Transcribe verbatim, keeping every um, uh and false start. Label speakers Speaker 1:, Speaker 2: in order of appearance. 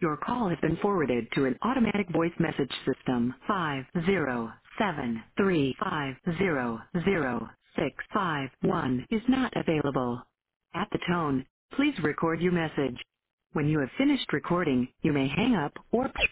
Speaker 1: Your call has been forwarded to an automatic voice message system. Five zero seven three five zero zero six five one is not available. At the tone, please record your message. When you have finished recording, you may hang up or